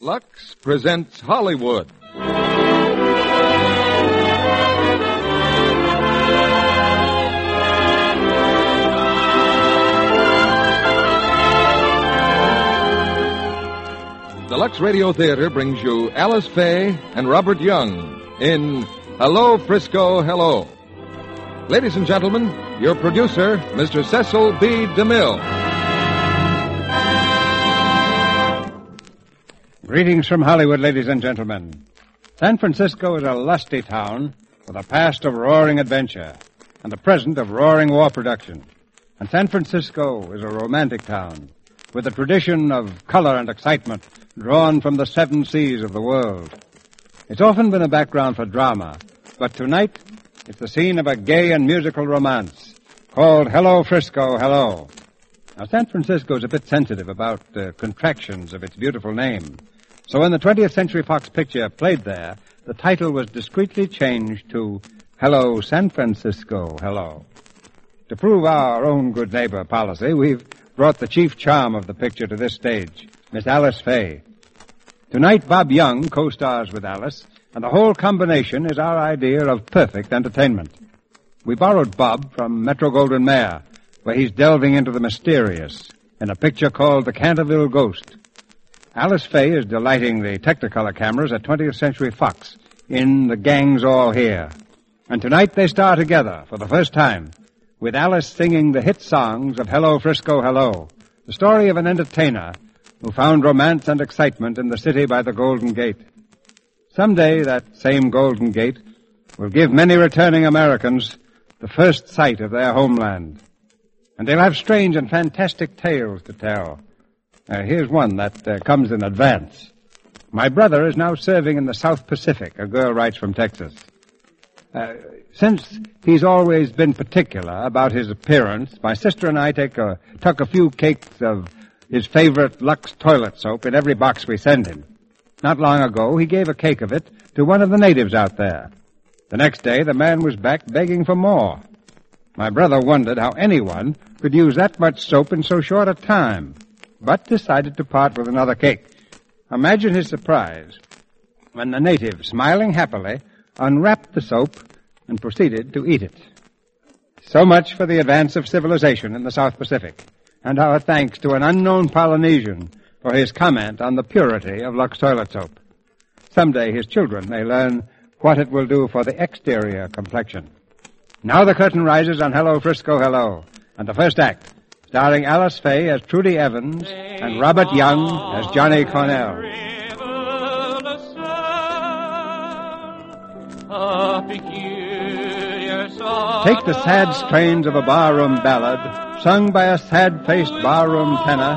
Lux presents Hollywood. The Lux Radio Theater brings you Alice Faye and Robert Young in Hello, Frisco, Hello. Ladies and gentlemen, your producer, Mr. Cecil B. DeMille. Greetings from Hollywood, ladies and gentlemen. San Francisco is a lusty town with a past of roaring adventure and a present of roaring war production. And San Francisco is a romantic town with a tradition of color and excitement drawn from the seven seas of the world. It's often been a background for drama, but tonight it's the scene of a gay and musical romance called Hello, Frisco, Hello. Now, San Francisco is a bit sensitive about contractions of its beautiful name. So when the 20th Century Fox picture played there, the title was discreetly changed to Hello, San Francisco, Hello. To prove our own good neighbor policy, we've brought the chief charm of the picture to this stage, Miss Alice Faye. Tonight, Bob Young co-stars with Alice, and the whole combination is our idea of perfect entertainment. We borrowed Bob from Metro-Goldwyn-Mayer, where he's delving into the mysterious in a picture called The Canterville Ghost. Alice Faye is delighting the Technicolor cameras at 20th Century Fox in The Gang's All Here. And tonight they star together for the first time with Alice singing the hit songs of Hello, Frisco, Hello, the story of an entertainer who found romance and excitement in the city by the Golden Gate. Someday that same Golden Gate will give many returning Americans the first sight of their homeland. And they'll have strange and fantastic tales to tell. Here's one that comes in advance. My brother is now serving in the South Pacific, a girl writes from Texas. Since he's always been particular about his appearance, my sister and I tuck a few cakes of his favorite Lux toilet soap in every box we send him. Not long ago, he gave a cake of it to one of the natives out there. The next day, the man was back begging for more. My brother wondered how anyone could use that much soap in so short a time, but decided to part with another cake. Imagine his surprise when the native, smiling happily, unwrapped the soap and proceeded to eat it. So much for the advance of civilization in the South Pacific, and our thanks to an unknown Polynesian for his comment on the purity of Lux toilet soap. Someday his children may learn what it will do for the exterior complexion. Now the curtain rises on Hello, Frisco, Hello, and the first act, starring Alice Faye as Trudy Evans and Robert Young as Johnny Cornell. Take the sad strains of a barroom ballad, sung by a sad-faced barroom tenor,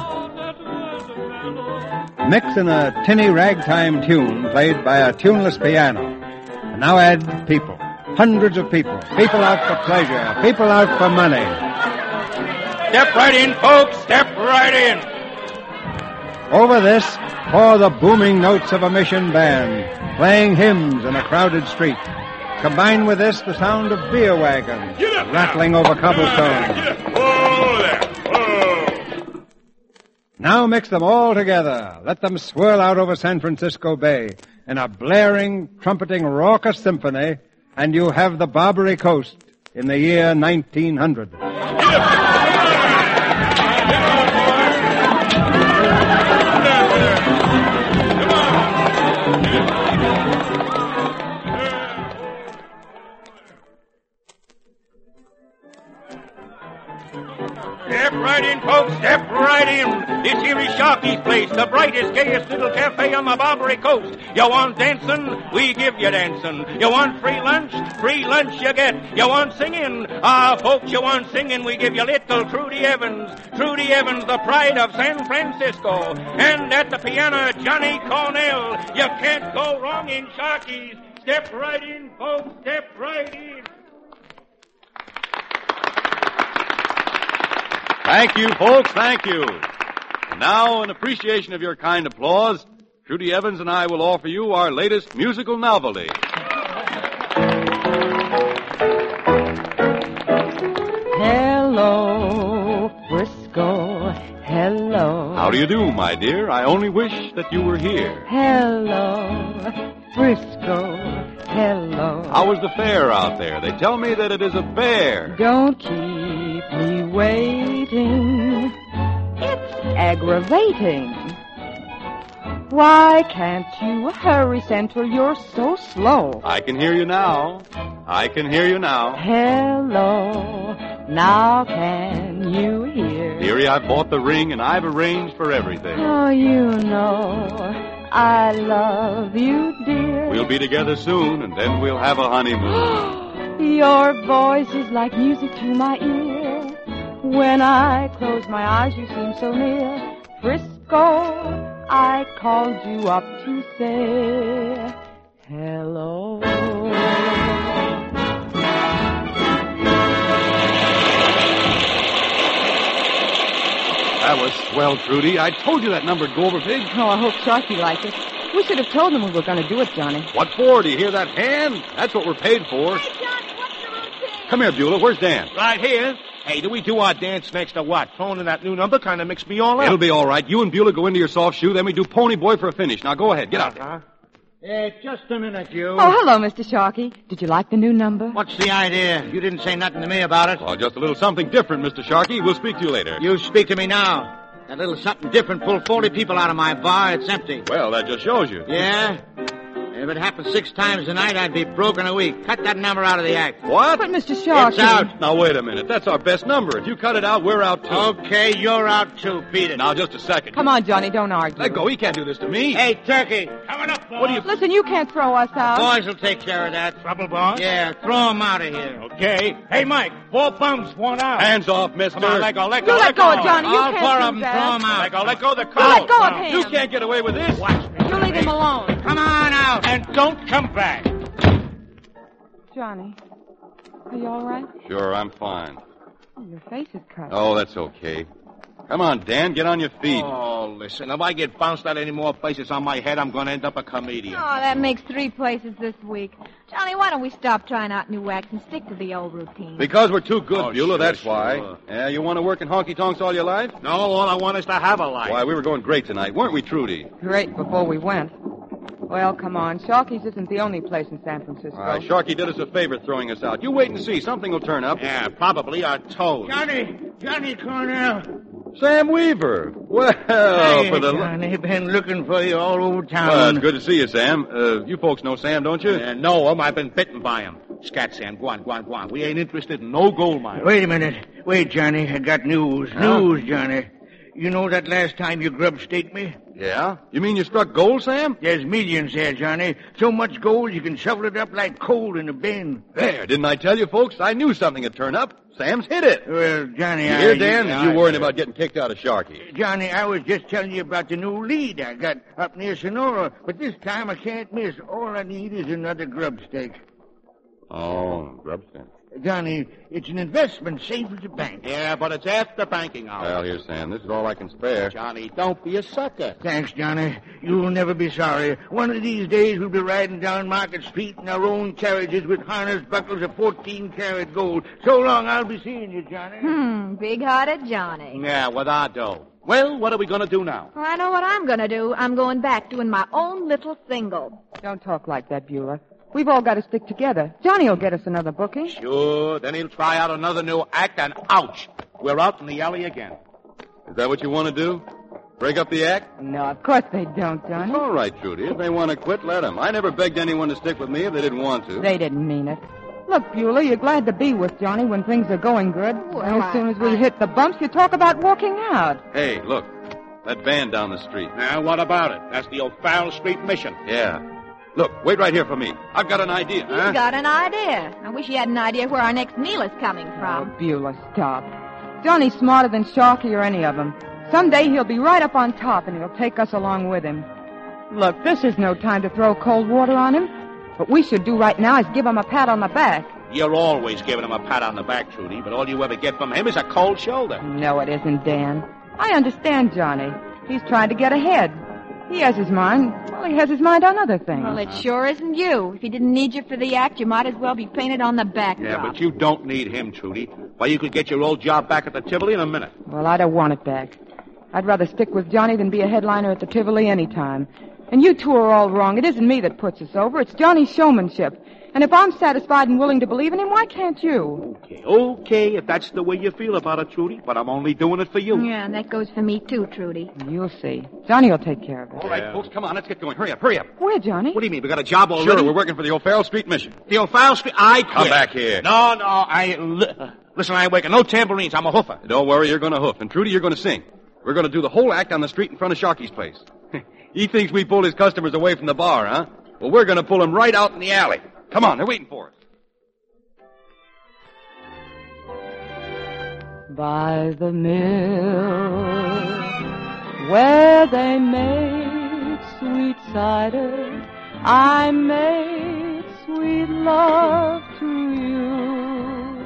mix in a tinny ragtime tune played by a tuneless piano, and now add people, hundreds of people, people out for pleasure, people out for money. Step right in, folks, step right in. Over this pour the booming notes of a mission band, playing hymns in a crowded street. Combine with this the sound of beer wagons rattling over cobblestones. Whoa there, whoa. Now mix them all together. Let them swirl out over San Francisco Bay in a blaring, trumpeting, raucous symphony, and you have the Barbary Coast in the year 1900. Step right in, folks, step right in. This here is Sharky's place, the brightest, gayest little cafe on the Barbary Coast. You want dancing? We give you dancing. You want free lunch? Free lunch you get. You want singing? Folks, you want singing? We give you little Trudy Evans. Trudy Evans, the pride of San Francisco. And at the piano, Johnny Cornell. You can't go wrong in Sharky's. Step right in, folks, step right in. Thank you, folks, thank you. And now, in appreciation of your kind applause, Trudy Evans and I will offer you our latest musical novelty. Hello, Frisco. Hello. How do you do, my dear? I only wish that you were here. Hello, Frisco. Hello. How is the fair out there? They tell me that it is a bear. Don't keep me waiting. It's aggravating. Why can't you hurry, Central? You're so slow. I can hear you now. I can hear you now. Hello, now can you hear? Dearie, I've bought the ring and I've arranged for everything. Oh, you know, I love you, dear. We'll be together soon and then we'll have a honeymoon. Your voice is like music to my ear. When I close my eyes, you seem so near. Frisco, I called you up to say hello. That was swell, Trudy. I told you that number'd go over big. Oh, I hope Sharky liked it. We should have told him we were going to do it, Johnny. What for? Do you hear that hand? That's what we're paid for. Hey, Johnny, what's the routine? Come here, Beulah. Where's Dan? Right here. Hey, do we do our dance next or what? Throwing in that new number kind of mixed me all up. It'll be all right. You and Beulah go into your soft shoe, then we do Pony Boy for a finish. Now go ahead. Get out there. Just a minute, you. Oh, hello, Mr. Sharky. Did you like the new number? What's the idea? You didn't say nothing to me about it. Well, just a little something different, Mr. Sharkey. We'll speak to you later. You speak to me now. That little something different pulled 40 people out of my bar. It's empty. Well, that just shows you. Yeah? If it happened 6 times a night, I'd be broke in a week. Cut that number out of the act. What? But, Mr. Sharky... It's out. Now, wait a minute. That's our best number. If you cut it out, we're out, too. Okay, you're out, too. Beat it. Now, just a second. Come on, Johnny, don't argue. Let go. He can't do this to me. Hey, Turkey. Coming up, boss. What do you... Listen, you can't throw us out. Boys will take care of that. Trouble, boss? Yeah, throw him out of here. Okay. Hey, Mike, 4 bums, 1 out. Hands off, mister. Come on, let go. You let go of Johnny. You All can't 4 do of them, that. throw him out. Let go of the You car. let go of him. You can't get away with this. Watch me. You leave him alone. Come on out. And don't come back. Johnny, are you all right? Sure, I'm fine. Oh, your face is cut. Oh, that's okay. Come on, Dan. Get on your feet. Oh, listen, if I get bounced out any more places on my head, I'm going to end up a comedian. Oh, that makes 3 places this week. Johnny, why don't we stop trying out new acts and stick to the old routine? Because we're too good, Oh, Beulah, sure, that's sure. why. Yeah, you want to work in honky-tonks all your life? No, all I want is to have a life. Why, we were going great tonight, weren't we, Trudy? Great before we went. Well, come on. Sharky's isn't the only place in San Francisco. Sharky did us a favor throwing us out. You wait and see. Something will turn up. Yeah, probably our toes. Johnny Cornell. Sam Weaver. Well, Hey, for the... Johnny, been looking for you all over town. Well, it's good to see you, Sam. You folks know Sam, don't you? Know him. I've been bitten by him. Scat, Sam. Go on. We ain't interested in no gold mine. Wait a minute. Wait, Johnny. I got news. News, Johnny. You know that last time you grub-staked me? Yeah? You mean you struck gold, Sam? There's millions there, Johnny. So much gold you can shovel it up like coal in a bin. There, didn't I tell you, folks? I knew something would turn up. Sam's hit it. Well, Johnny, You hear, Dan? You worrying about getting kicked out of Sharky. Johnny, I was just telling you about the new lead I got up near Sonora, but this time I can't miss. All I need is another grub stake. Oh, grubstake. Johnny, it's an investment safe as a bank. Yeah, but it's after banking hours. Well, here, Sam. This is all I can spare. Johnny, don't be a sucker. Thanks, Johnny. You'll never be sorry. One of these days we'll be riding down Market Street in our own carriages with harness buckles of 14-karat gold. So long, I'll be seeing you, Johnny. Big-hearted Johnny. Yeah, with our dough. Well, what are we going to do now? Well, I know what I'm going to do. I'm going back doing my own little single. Don't talk like that, Beulah. We've all got to stick together. Johnny will get us another booking. Sure, then he'll try out another new act, and ouch, we're out in the alley again. Is that what you want to do? Break up the act? No, of course they don't, Johnny. All right, Trudy. If they want to quit, let them. I never begged anyone to stick with me if they didn't want to. They didn't mean it. Look, Beulah, you're glad to be with Johnny when things are going good. Well, And as soon as we hit the bumps, you talk about walking out. Hey, look. That van down the street. Now, what about it? That's the O'Farrell Street Mission. Yeah. Look, wait right here for me. I've got an idea. He's got an idea. I wish he had an idea where our next meal is coming from. Oh, Beulah, stop. Johnny's smarter than Sharky or any of them. Someday he'll be right up on top, and he'll take us along with him. Look, this is no time to throw cold water on him. What we should do right now is give him a pat on the back. You're always giving him a pat on the back, Trudy, but all you ever get from him is a cold shoulder. No, it isn't, Dan. I understand Johnny. He's trying to get ahead. He has his mind. Well, he has his mind on other things. Well, it sure isn't you. If he didn't need you for the act, you might as well be painted on the backdrop. Yeah, but you don't need him, Trudy. Why, you could get your old job back at the Tivoli in a minute. Well, I don't want it back. I'd rather stick with Johnny than be a headliner at the Tivoli any time. And you two are all wrong. It isn't me that puts us over. It's Johnny's showmanship. And if I'm satisfied and willing to believe in him, why can't you? Okay, if that's the way you feel about it, Trudy. But I'm only doing it for you. Yeah, and that goes for me, too, Trudy. You'll see. Johnny will take care of it. All right, folks, come on. Let's get going. Hurry up, hurry up. Where, Johnny? What do you mean? We got a job already? Sure, we're working for the O'Farrell Street Mission. The O'Farrell Street? I quit. Come back here. No, listen, I ain't working no tambourines. I'm a hoofer. Don't worry, you're going to hoof. And Trudy, you're going to sing. We're going to do the whole act on the street in front of Sharky's place. He thinks we pulled his customers away from the bar, huh? Well, we're going to pull them right out in the alley. Come on, they're waiting for us. By the mill, where they make sweet cider, I made sweet love to you.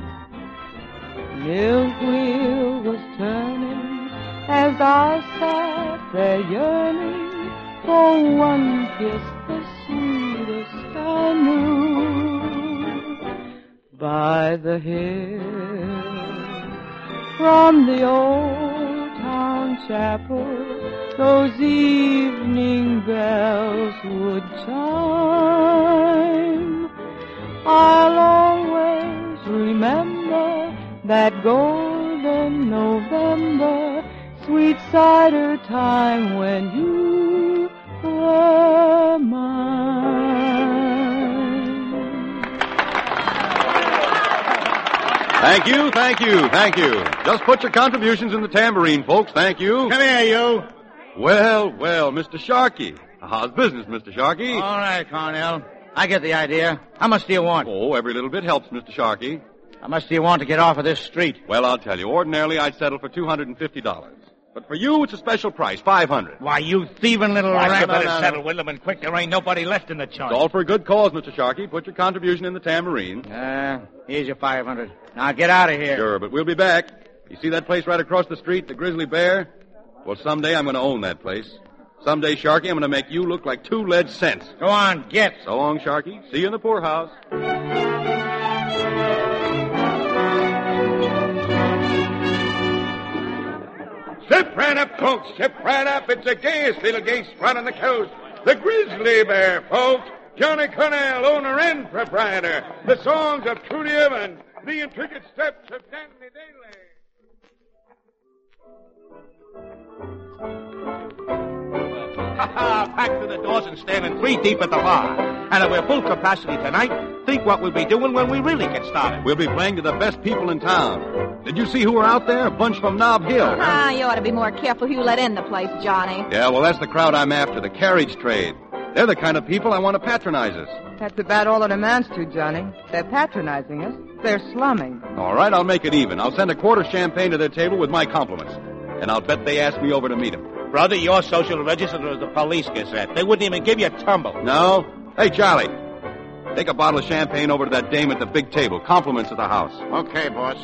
Mill wheel was turning as I sat there yearning for one kiss, the sweetest I knew. By the hill, from the old town chapel, those evening bells would chime. I'll always remember that golden November, sweet cider time when you were mine. Thank you, thank you, thank you. Just put your contributions in the tambourine, folks. Thank you. Come here, you. Well, Mr. Sharkey. How's business, Mr. Sharkey? All right, Cornell. I get the idea. How much do you want? Oh, every little bit helps, Mr. Sharkey. How much do you want to get off of this street? Well, I'll tell you. Ordinarily, I'd settle for $250. But for you, it's a special price, $500. Why, you thieving little rat. You better settle with them and quick. There ain't nobody left in the joint. It's all for a good cause, Mr. Sharkey. Put your contribution in the tambourine. Here's your 500. Now get out of here. Sure, but we'll be back. You see that place right across the street, the Grizzly Bear? Well, someday I'm going to own that place. Someday, Sharkey, I'm going to make you look like 2 lead cents. Go on, get. So long, Sharkey. See you in the poorhouse. Step right up, folks. Step right up. It's the gayest little gay spot on the coast. The Grizzly Bear, folks. Johnny Cornell, owner and proprietor. The songs of Trudy Evans. The intricate steps of Danny Daly. Packed to the doors and standing 3 deep at the bar. And if we're full capacity tonight, think what we'll be doing when we really get started. We'll be playing to the best people in town. Did you see who were out there? A bunch from Nob Hill. You ought to be more careful who you let in the place, Johnny. Yeah, well, that's the crowd I'm after, the carriage trade. They're the kind of people I want to patronize us. That's about all it amounts to, Johnny. They're patronizing us. They're slumming. All right, I'll make it even. I'll send a quart of champagne to their table with my compliments. And I'll bet they ask me over to meet them. Brother, your social register is the police gazette. They wouldn't even give you a tumble. No? Hey, Charlie. Take a bottle of champagne over to that dame at the big table. Compliments of the house. Okay, boss.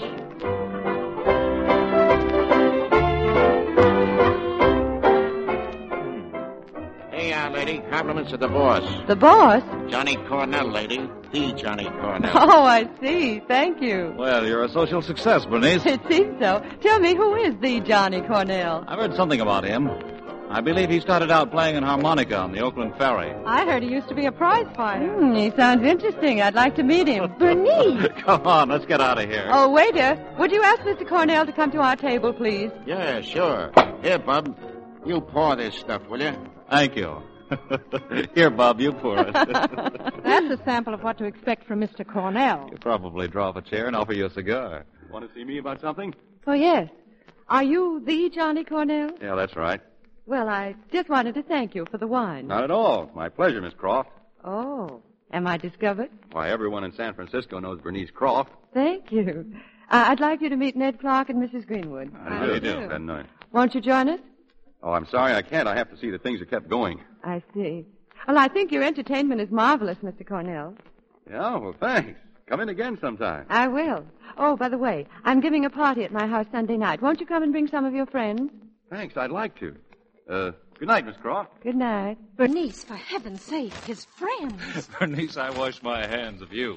Hey, lady. Compliments of the boss. The boss? Johnny Cornell, lady. The Johnny Cornell. Oh, I see. Thank you. Well, you're a social success, Bernice. It seems so. Tell me, who is the Johnny Cornell? I've heard something about him. I believe he started out playing an harmonica on the Oakland Ferry. I heard he used to be a prize fighter. He sounds interesting. I'd like to meet him. Bernice! Come on, let's get out of here. Oh, waiter, would you ask Mr. Cornell to come to our table, please? Yeah, sure. Here, Bub. You pour this stuff, will you? Thank you. Here, Bob, you pour it. That's a sample of what to expect from Mr. Cornell. He'll probably draw up a chair and offer you a cigar. Want to see me about something? Oh, yes. Are you the Johnny Cornell? Yeah, that's right. Well, I just wanted to thank you for the wine. Not at all. My pleasure, Miss Croft. Oh, am I discovered? Why, everyone in San Francisco knows Bernice Croft. Thank you. I'd like you to meet Ned Clark and Mrs. Greenwood. How do you do? Good night. Won't you join us? Oh, I'm sorry I can't. I have to see that things are kept going. I see. Well, I think your entertainment is marvelous, Mr. Cornell. Yeah, well, thanks. Come in again sometime. I will. Oh, by the way, I'm giving a party at my house Sunday night. Won't you come and bring some of your friends? Thanks, I'd like to. Good night, Miss Croft. Good night. Bernice, for heaven's sake, his friends. Bernice, I wash my hands of you.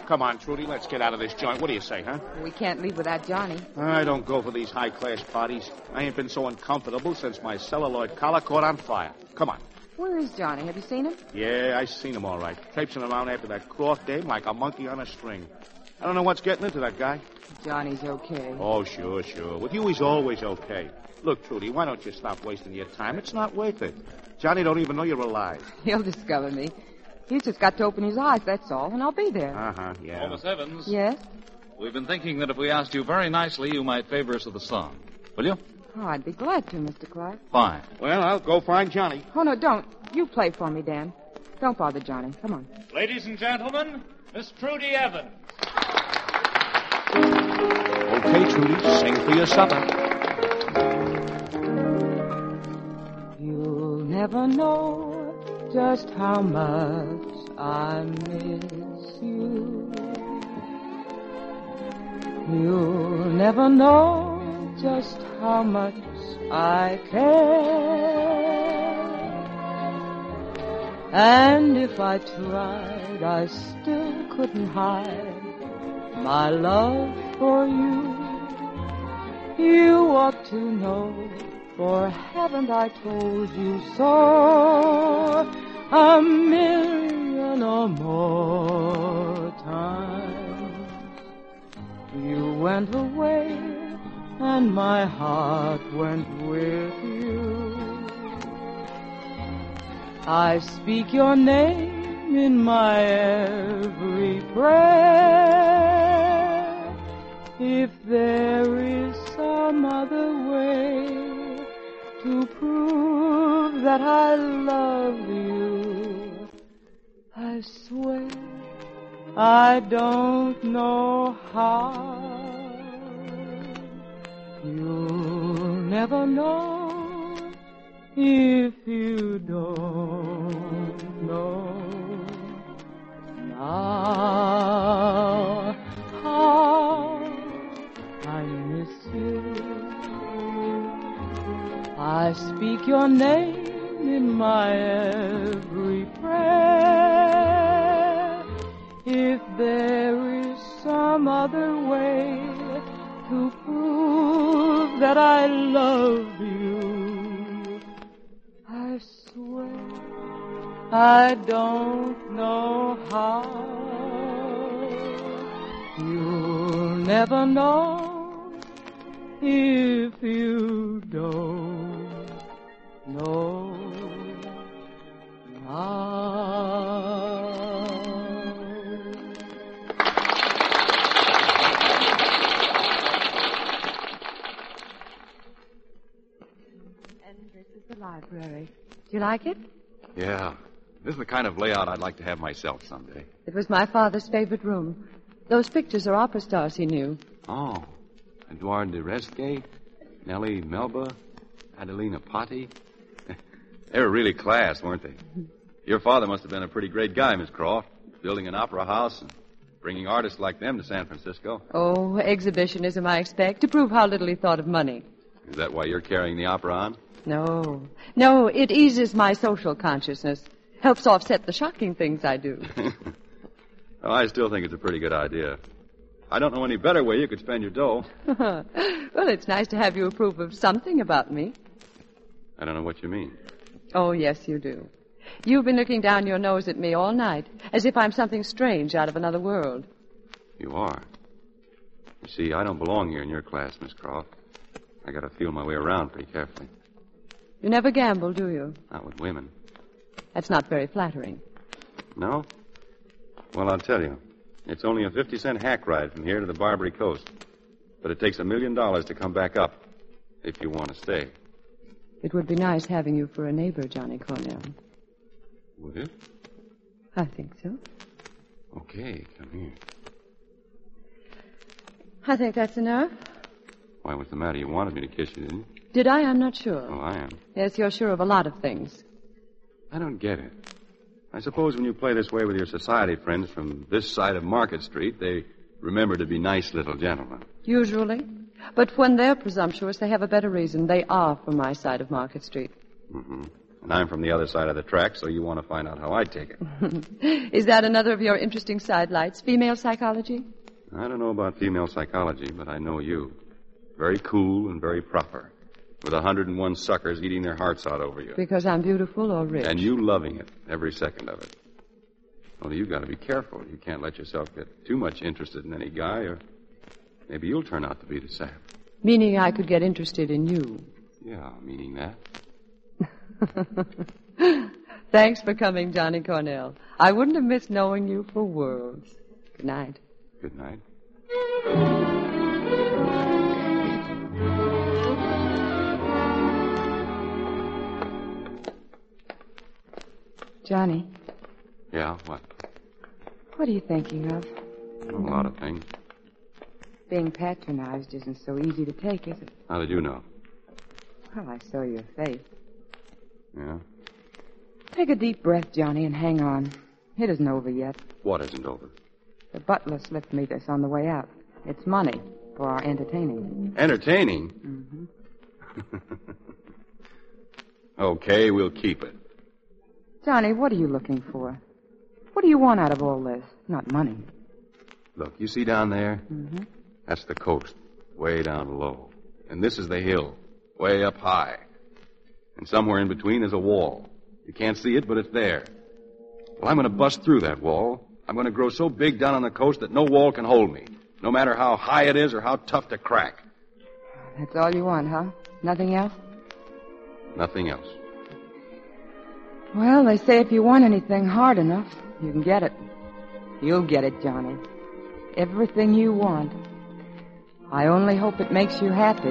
Come on, Trudy, let's get out of this joint. What do you say, huh? We can't leave without Johnny. I don't go for these high-class parties. I ain't been so uncomfortable since my celluloid collar caught on fire. Come on. Where is Johnny? Have you seen him? Yeah, I seen him all right. Traipsing around after that Croft dame like a monkey on a string. I don't know what's getting into that guy. Johnny's okay. Oh, sure. With you, he's always okay. Look, Trudy, why don't you stop wasting your time? It's not worth it. Johnny don't even know you're alive. He'll discover me. He's just got to open his eyes, that's all, and I'll be there. Yeah. Oh, Miss Evans. Yes? We've been thinking that if we asked you very nicely, you might favor us with a song. Will you? Oh, I'd be glad to, Mr. Clark. Fine. Well, I'll go find Johnny. Oh, no, don't. You play for me, Dan. Don't bother Johnny. Come on. Ladies and gentlemen, Miss Trudy Evans. Okay, Trudy, sing for your supper. You'll never know just how much I miss you. You'll never know just how much I care. And if I tried, I still couldn't hide my love for you. You ought to know, for haven't I told you so 1,000,000 or more times? You went away and my heart went with you. I speak your name in my every prayer. If there is some other way to prove that I love you, I swear I don't know how. You'll never know if you don't know now how I miss you. I speak your name in my every prayer. If there is some other way to prove that I love you, I swear I don't know how. You'll never know if you don't know now. And this is the library. Do you like it? Yeah. This is the kind of layout I'd like to have myself someday. It was my father's favorite room. Those pictures are opera stars he knew. Oh. Edouard de Resquet, Nellie Melba, Adelina Patti. They were really class, weren't they? Your father must have been a pretty great guy, Miss Croft, building an opera house and bringing artists like them to San Francisco. Oh, exhibitionism, I expect, to prove how little he thought of money. Is that why you're carrying the opera on? No, it eases my social consciousness. Helps offset the shocking things I do. Well, I still think it's a pretty good idea. I don't know any better way you could spend your dough. Well, it's nice to have you approve of something about me. I don't know what you mean. Oh, yes, you do. You've been looking down your nose at me all night, as if I'm something strange out of another world. You are. You see, I don't belong here in your class, Miss Croft. I gotta feel my way around pretty carefully. You never gamble, do you? Not with women. That's not very flattering. No? Well, I'll tell you. It's only a 50-cent hack ride from here to the Barbary Coast. But it takes $1 million to come back up, if you want to stay. It would be nice having you for a neighbor, Johnny Cornell. Would it? I think so. Okay, come here. I think that's enough. Why, what's the matter? You wanted me to kiss you, didn't you? Did I? I'm not sure. Oh, I am. Yes, you're sure of a lot of things. I don't get it. I suppose when you play this way with your society friends from this side of Market Street, they remember to be nice little gentlemen. Usually. But when they're presumptuous, they have a better reason. They are from my side of Market Street. Mm-hmm. And I'm from the other side of the track, so you want to find out how I take it. Is that another of your interesting sidelights, female psychology? I don't know about female psychology, but I know you. Very cool and very proper. With 101 suckers eating their hearts out over you. Because I'm beautiful or rich? And you loving it, every second of it. Only you've got to be careful. You can't let yourself get too much interested in any guy, or maybe you'll turn out to be the sap. Meaning I could get interested in you. Yeah, meaning that. Thanks for coming, Johnny Cornell. I wouldn't have missed knowing you for worlds. Good night. Good night. Johnny. Yeah, what? What are you thinking of? A lot of things. Being patronized isn't so easy to take, is it? How did you know? Well, I saw your face. Yeah? Take a deep breath, Johnny, and hang on. It isn't over yet. What isn't over? The butler slipped me this on the way out. It's money for our entertaining. Entertaining? Mm-hmm. Okay, we'll keep it. Johnny, what are you looking for? What do you want out of all this? Not money. Look, you see down there? Mm-hmm. That's the coast, way down low. And this is the hill, way up high. And somewhere in between is a wall. You can't see it, but it's there. Well, I'm going to bust through that wall. I'm going to grow so big down on the coast that no wall can hold me, no matter how high it is or how tough to crack. That's all you want, huh? Nothing else? Nothing else. Well, they say if you want anything hard enough, you can get it. You'll get it, Johnny. Everything you want. I only hope it makes you happy.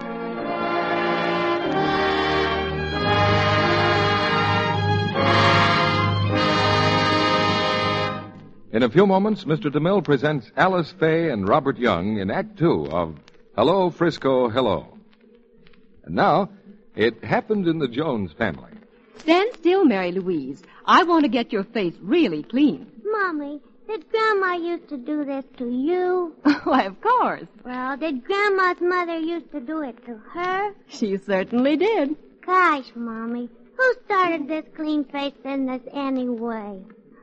In a few moments, Mr. DeMille presents Alice Faye and Robert Young in Act Two of Hello, Frisco, Hello. And now, it happened in the Jones family. Stand still, Mary Louise. I want to get your face really clean. Mommy, did Grandma used to do this to you? Why, of course. Well, did Grandma's mother used to do it to her? She certainly did. Gosh, Mommy, who started this clean face business anyway?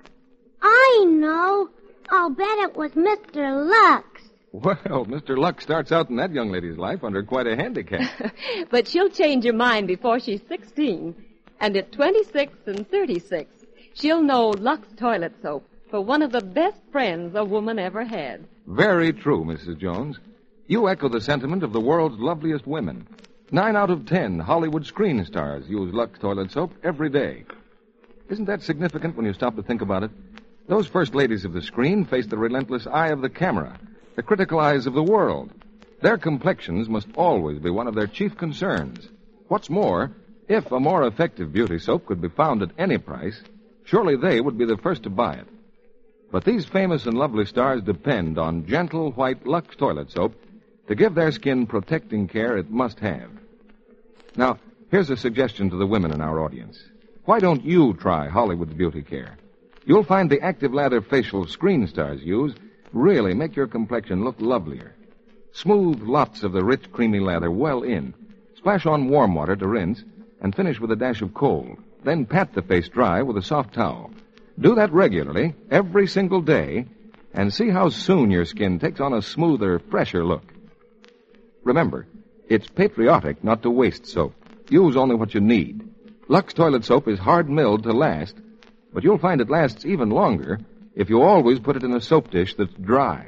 I know. I'll bet it was Mr. Lux. Well, Mr. Lux starts out in that young lady's life under quite a handicap. But she'll change her mind before she's 16. And at 26 and 36, she'll know Lux toilet soap for one of the best friends a woman ever had. Very true, Mrs. Jones. You echo the sentiment of the world's loveliest women. 9 out of 10 Hollywood screen stars use Lux toilet soap every day. Isn't that significant when you stop to think about it? Those first ladies of the screen face the relentless eye of the camera, the critical eyes of the world. Their complexions must always be one of their chief concerns. What's more, if a more effective beauty soap could be found at any price, surely they would be the first to buy it. But these famous and lovely stars depend on gentle white Lux toilet soap to give their skin protecting care it must have. Now, here's a suggestion to the women in our audience. Why don't you try Hollywood's beauty care? You'll find the active lather facial screen stars use really make your complexion look lovelier. Smooth lots of the rich, creamy lather well in. Splash on warm water to rinse and finish with a dash of cold. Then pat the face dry with a soft towel. Do that regularly, every single day, and see how soon your skin takes on a smoother, fresher look. Remember, it's patriotic not to waste soap. Use only what you need. Lux toilet soap is hard-milled to last, but you'll find it lasts even longer if you always put it in a soap dish that's dry.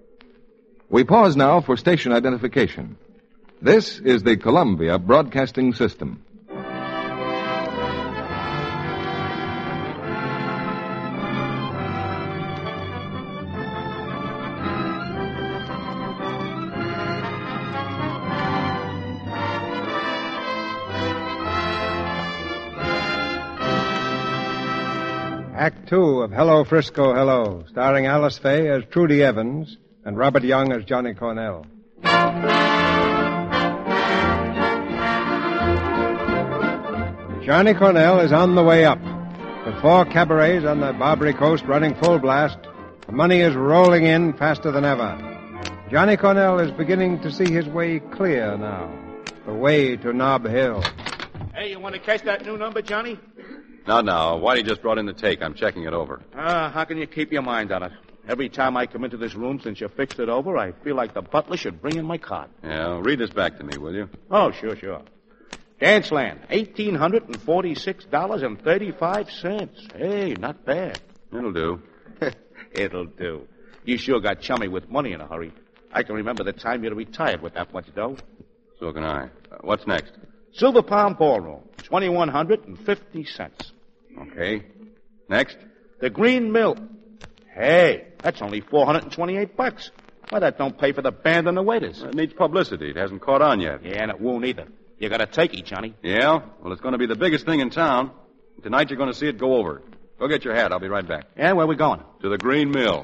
We pause now for station identification. This is the Columbia Broadcasting System. Act Two of Hello, Frisco, Hello, starring Alice Faye as Trudy Evans and Robert Young as Johnny Cornell. Johnny Cornell is on the way up. With 4 cabarets on the Barbary Coast running full blast, the money is rolling in faster than ever. Johnny Cornell is beginning to see his way clear now, the way to Nob Hill. Hey, you want to catch that new number, Johnny? No. Whitey just brought in the take. I'm checking it over. How can you keep your mind on it? Every time I come into this room since you fixed it over, I feel like the butler should bring in my card. Yeah, read this back to me, will you? Oh, sure. Danceland, $1,846.35. Hey, not bad. It'll do. It'll do. You sure got chummy with money in a hurry. I can remember the time you retired with that much dough. So can I. What's next? Silver Palm Ballroom, $2,150. Okay. Next? The Green Mill. Hey, that's only $428. Why, that don't pay for the band and the waiters. It needs publicity. It hasn't caught on yet. Yeah, and it won't either. You got a turkey, Johnny. Yeah? Well, it's going to be the biggest thing in town. Tonight you're going to see it go over. Go get your hat. I'll be right back. Yeah, where we going? To the Green Mill.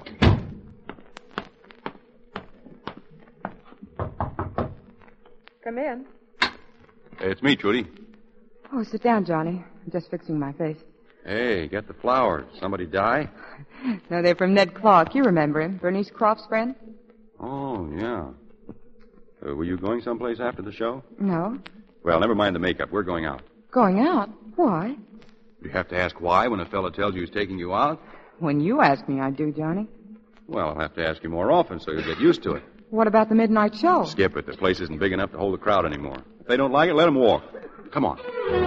Come in. Hey, it's me, Trudy. Oh, sit down, Johnny. I'm just fixing my face. Hey, get the flowers. Somebody die? No, they're from Ned Clark. You remember him. Bernice Croft's friend? Oh, yeah. Were you going someplace after the show? No. Well, never mind the makeup. We're going out. Going out? Why? You have to ask why when a fella tells you he's taking you out? When you ask me, I do, Johnny. Well, I'll have to ask you more often so you'll get used to it. What about the midnight show? Skip it. The place isn't big enough to hold a crowd anymore. If they don't like it, let them walk. Come on.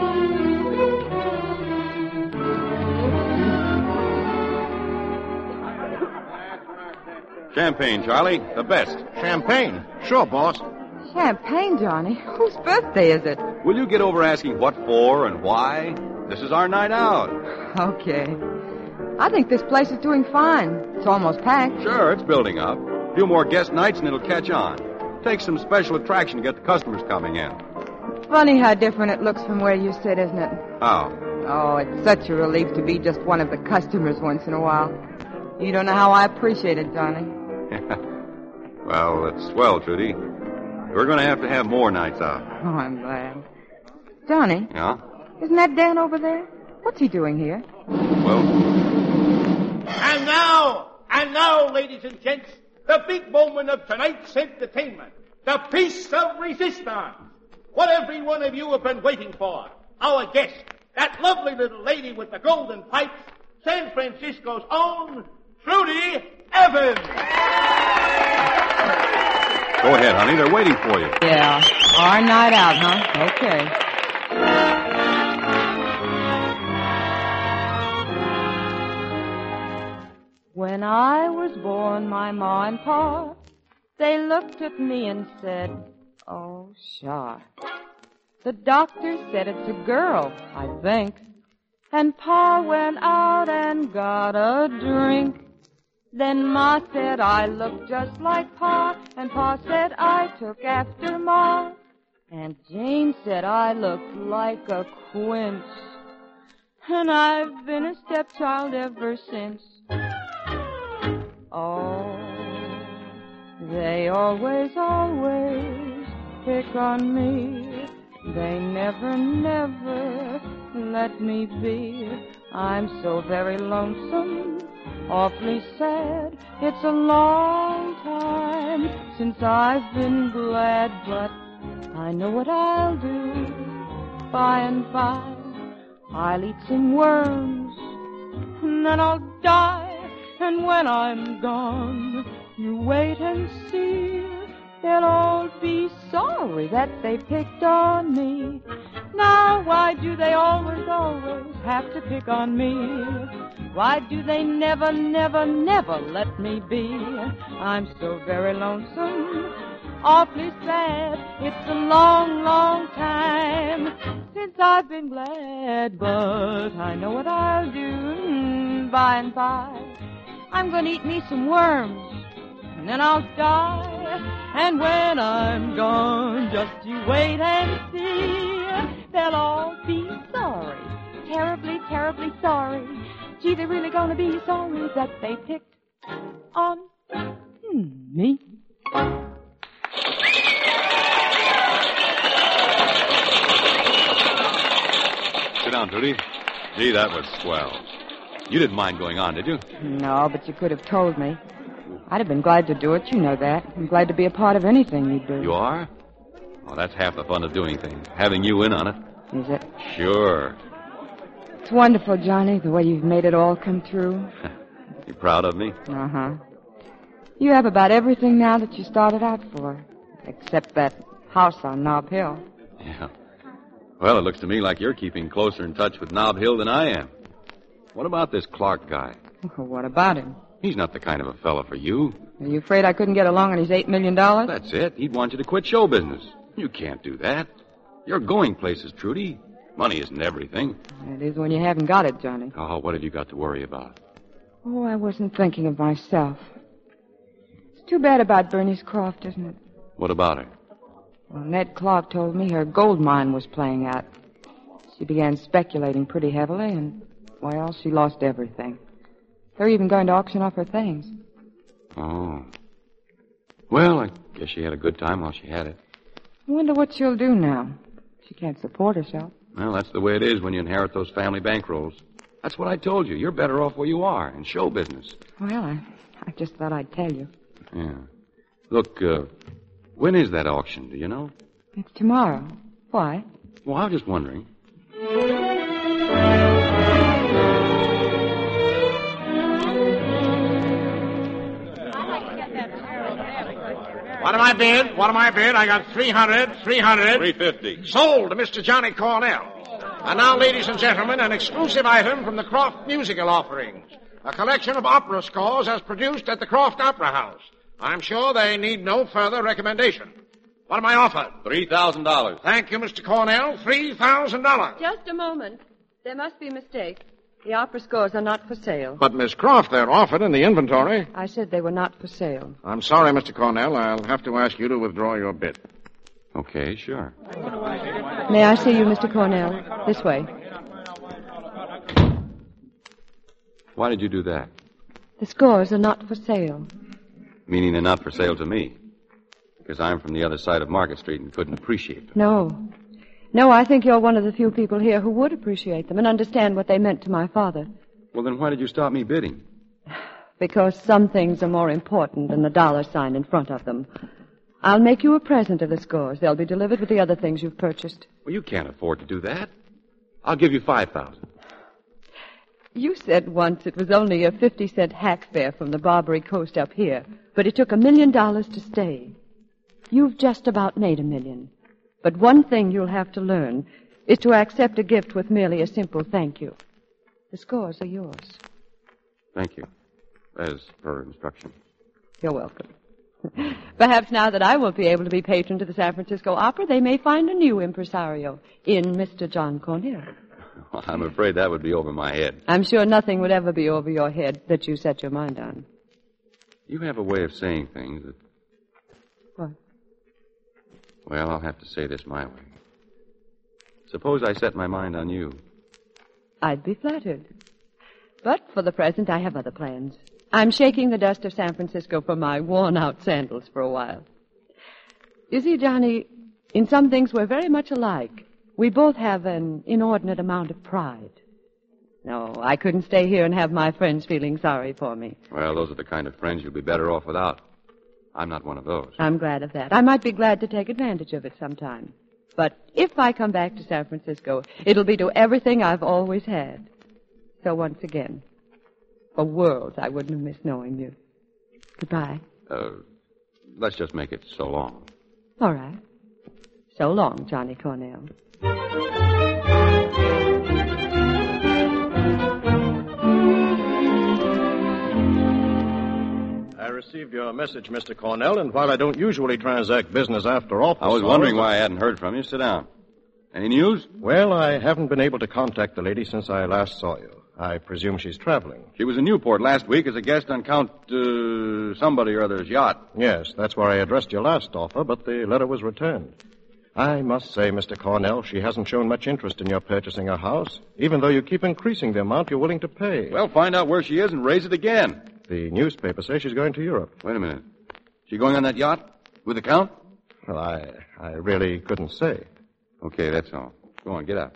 Champagne, Charlie. The best. Champagne? Sure, boss. Champagne, Johnny? Whose birthday is it? Will you get over asking what for and why? This is our night out. Okay. I think this place is doing fine. It's almost packed. Sure, it's building up. A few more guest nights and it'll catch on. Takes some special attraction to get the customers coming in. Funny how different it looks from where you sit, isn't it? How? Oh, it's such a relief to be just one of the customers once in a while. You don't know how I appreciate it, Johnny. Well, it's swell, Trudy. We're going to have more nights out. Oh, I'm glad. Johnny? Yeah? Isn't that Dan over there? What's he doing here? Well... And now, ladies and gents, the big moment of tonight's entertainment. The Piece of Resistance. What every one of you have been waiting for. Our guest, that lovely little lady with the golden pipes, San Francisco's own Trudy Evans. Go ahead, honey. They're waiting for you. Yeah. Our night out, huh? Okay. When I was born, my ma and pa, they looked at me and said, oh, pshaw. The doctor said it's a girl, I think. And pa went out and got a drink. Then ma said I looked just like pa, and pa said I took after ma. Aunt Jane said I looked like a quince. And I've been a stepchild ever since. Oh, they always pick on me. They never let me be. I'm so very lonesome, awfully sad. It's a long time since I've been glad, but I know what I'll do. By and by, I'll eat some worms, and then I'll die. And when I'm gone, you wait and see. They'll all be sorry that they picked on me. Now, why do they always have to pick on me? Why do they never let me be? I'm so very lonesome, awfully sad. It's a long, long time since I've been glad. But I know what I'll do by and by. I'm gonna eat me some worms, and then I'll die. And when I'm gone, just you wait and see. They'll all be sorry, terribly, terribly sorry. Gee, they're really gonna be sorry that they picked on me. Sit down, Trudy. Gee, that was swell. You didn't mind going on, did you? No, but you could have told me. I'd have been glad to do it. You know that. I'm glad to be a part of anything you do. You are? Oh, that's half the fun of doing things, having you in on it. Is it? Sure. It's wonderful, Johnny, the way you've made it all come true. You proud of me? Uh-huh. You have about everything now that you started out for, except that house on Nob Hill. Yeah. Well, it looks to me like you're keeping closer in touch with Nob Hill than I am. What about this Clark guy? Well, what about him? He's not the kind of a fella for you. Are you afraid I couldn't get along on his $8 million? That's it. He'd want you to quit show business. You can't do that. You're going places, Trudy. Money isn't everything. It is when you haven't got it, Johnny. Oh, what have you got to worry about? Oh, I wasn't thinking of myself. It's too bad about Bernice Croft, isn't it? What about her? Well, Ned Clark told me her gold mine was playing out. She began speculating pretty heavily, and, well, she lost everything. They're even going to auction off her things. Oh. Well, I guess she had a good time while she had it. I wonder what she'll do now. She can't support herself. Well, that's the way it is when you inherit those family bankrolls. That's what I told you. You're better off where you are, in show business. Well, I just thought I'd tell you. Yeah. Look, when is that auction, do you know? It's tomorrow. Why? Well, I was just wondering. What am I bid? I got 300. 350. Sold to Mr. Johnny Cornell. And now, ladies and gentlemen, an exclusive item from the Croft Musical Offerings. A collection of opera scores as produced at the Croft Opera House. I'm sure they need no further recommendation. What am I offered? $3,000. Thank you, Mr. Cornell. $3,000. Just a moment. There must be a mistake. The opera scores are not for sale. But, Miss Croft, they're offered in the inventory. I said they were not for sale. I'm sorry, Mr. Cornell. I'll have to ask you to withdraw your bid. Okay, sure. May I see you, Mr. Cornell? This way. Why did you do that? The scores are not for sale. Meaning they're not for sale to me. Because I'm from the other side of Market Street and couldn't appreciate them. No, I think you're one of the few people here who would appreciate them and understand what they meant to my father. Well, then why did you stop me bidding? Because some things are more important than the dollar sign in front of them. I'll make you a present of the scores. They'll be delivered with the other things you've purchased. Well, you can't afford to do that. I'll give you $5,000. You said once it was only a 50-cent hack fare from the Barbary Coast up here, but it took $1 million to stay. You've just about made $1 million. But one thing you'll have to learn is to accept a gift with merely a simple thank you. The scores are yours. Thank you. As per instruction. You're welcome. Perhaps now that I won't be able to be patron to the San Francisco Opera, they may find a new impresario in Mr. John Cornell. Well, I'm afraid that would be over my head. I'm sure nothing would ever be over your head that you set your mind on. You have a way of saying things that... What? Well, I'll have to say this my way. Suppose I set my mind on you. I'd be flattered. But for the present, I have other plans. I'm shaking the dust of San Francisco from my worn-out sandals for a while. You see, Johnny, in some things we're very much alike. We both have an inordinate amount of pride. No, I couldn't stay here and have my friends feeling sorry for me. Well, those are the kind of friends you'll be better off without. I'm not one of those. I'm glad of that. I might be glad to take advantage of it sometime. But if I come back to San Francisco, it'll be to everything I've always had. So once again, for worlds I wouldn't have missed knowing you. Goodbye. Let's just make it so long. All right. So long, Johnny Cornell. I received your message, Mr. Cornell, and while I don't usually transact business after office... I was wondering why I hadn't heard from you. Sit down. Any news? Well, I haven't been able to contact the lady since I last saw you. I presume she's traveling. She was in Newport last week as a guest on Count somebody or other's yacht. Yes, that's where I addressed your last offer, but the letter was returned. I must say, Mr. Cornell, she hasn't shown much interest in your purchasing a house, even though you keep increasing the amount you're willing to pay. Well, find out where she is and raise it again. The newspapers say she's going to Europe. Wait a minute. She going on that yacht? With the Count? Well, I really couldn't say. Okay, that's all. Go on, get out.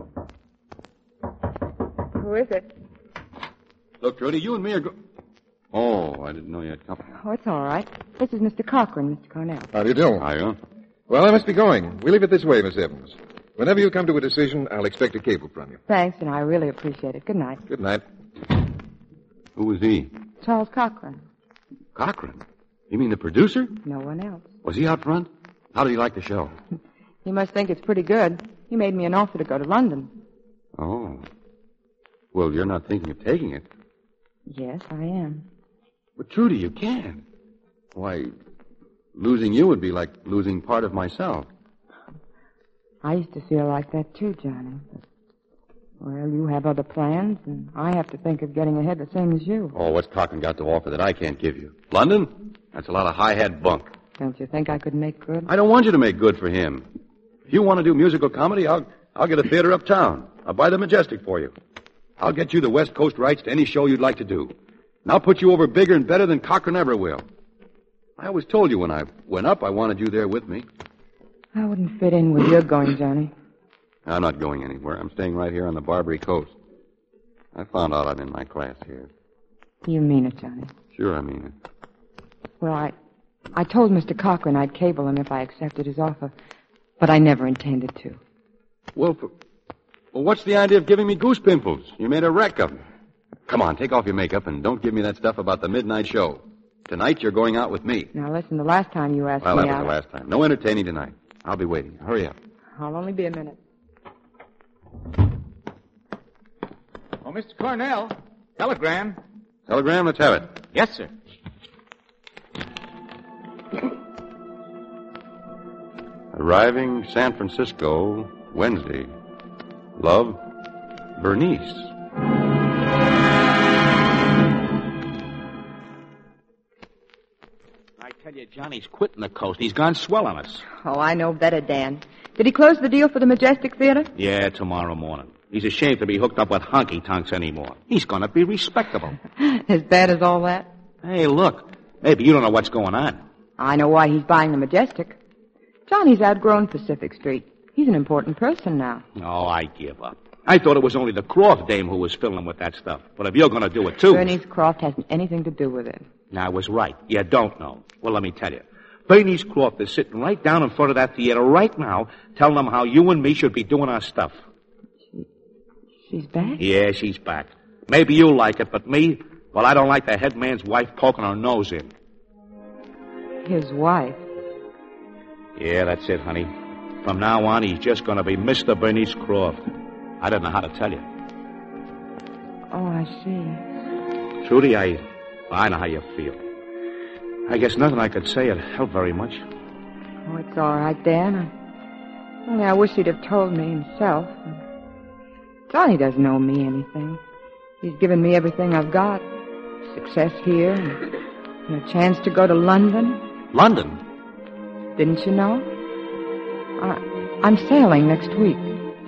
Who is it? Look, Trudy, you and me are Oh, I didn't know you had company. Oh, it's all right. This is Mr. Cochran, Mr. Cornell. How do you do? Hiya. Well, I must be going. We leave it this way, Miss Evans. Whenever you come to a decision, I'll expect a cable from you. Thanks, and I really appreciate it. Good night. Good night. Who was he? Charles Cochran. Cochran? You mean the producer? No one else. Was he out front? How did he like the show? He must think it's pretty good. He made me an offer to go to London. Oh. Well, you're not thinking of taking it. Yes, I am. But, Trudy, you can't. Why, losing you would be like losing part of myself. I used to feel like that too, Johnny. But, well, you have other plans, and I have to think of getting ahead the same as you. Oh, what's Cochran got to offer that I can't give you? London? That's a lot of high-hat bunk. Don't you think I could make good? I don't want you to make good for him. If you want to do musical comedy, I'll get a theater uptown. I'll buy the Majestic for you. I'll get you the West Coast rights to any show you'd like to do. And I'll put you over bigger and better than Cochran ever will. I always told you when I went up, I wanted you there with me. I wouldn't fit in where you're going, Johnny. I'm not going anywhere. I'm staying right here on the Barbary Coast. I found out I'm in my class here. You mean it, Johnny? Sure, I mean it. Well, I told Mr. Cochran I'd cable him if I accepted his offer, but I never intended to. Well, what's the idea of giving me goose pimples? You made a wreck of me. Come on, take off your makeup and don't give me that stuff about the midnight show. Tonight you're going out with me. Now, listen, the last time you asked Well, me that was out... the last time. No entertaining tonight. I'll be waiting. Hurry up. I'll only be a minute. Oh, Mr. Cornell. Telegram. Telegram, let's have it. Yes, sir. Arriving San Francisco Wednesday. Love, Bernice. I tell you, Johnny's quitting the coast. He's gone swell on us. Oh, I know better, Dan. Did he close the deal for the Majestic Theater? Yeah, tomorrow morning. He's ashamed to be hooked up with honky-tonks anymore. He's going to be respectable. As bad as all that? Hey, look. Maybe you don't know what's going on. I know why he's buying the Majestic. Johnny's outgrown Pacific Street. He's an important person now. Oh, I give up. I thought it was only the Croft dame who was filling him with that stuff. But if you're going to do it, too... Bernice Croft hasn't anything to do with it. Now, I was right. You don't know. Well, let me tell you. Bernice Croft is sitting right down in front of that theater right now, telling them how you and me should be doing our stuff. She's back? Yeah, she's back. Maybe you'll like it, but me, well, I don't like the head man's wife poking her nose in. His wife? Yeah, that's it, honey. From now on, he's just going to be Mr. Bernice Croft. I don't know how to tell you. Oh, I see. Trudy, I know how you feel. I guess nothing I could say would help very much. Oh, it's all right, Dan. Only I wish he'd have told me himself. Johnny doesn't owe me anything. He's given me everything I've got. Success here and a chance to go to London. London? Didn't you know? I'm sailing next week.